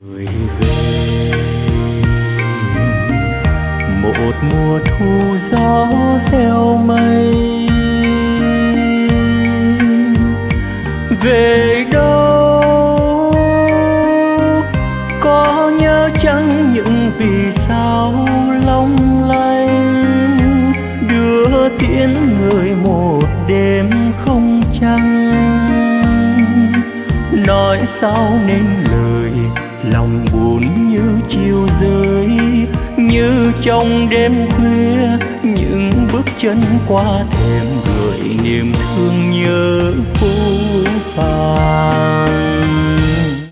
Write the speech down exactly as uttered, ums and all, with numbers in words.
Người về một mùa thu gió heo mây, về đâu có nhớ chăng những vì sao long lanh đưa tiễn người một đêm không trăng. Nói sao nên lời lòng buồn như chiều rơi, như trong đêm khuya những bước chân qua thềm gợi niềm thương nhớ phũ phàng.